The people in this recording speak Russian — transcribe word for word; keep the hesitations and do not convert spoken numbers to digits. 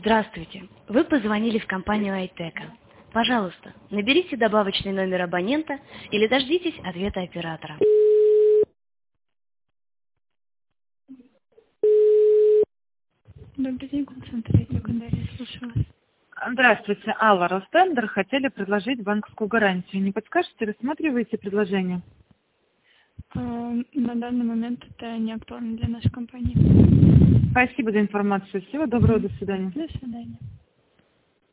Здравствуйте. Вы позвонили в компанию Айтека. Пожалуйста, наберите добавочный номер абонента или дождитесь ответа оператора. Добрый день, колл-центр Айтека, Дарья, слушаю вас. Здравствуйте, Алла, Ростендер. Хотели предложить банковскую гарантию. Не подскажете, рассматриваете предложение? А, на данный момент это не актуально для нашей компании. Спасибо за информацию. Всего доброго, до свидания. До свидания.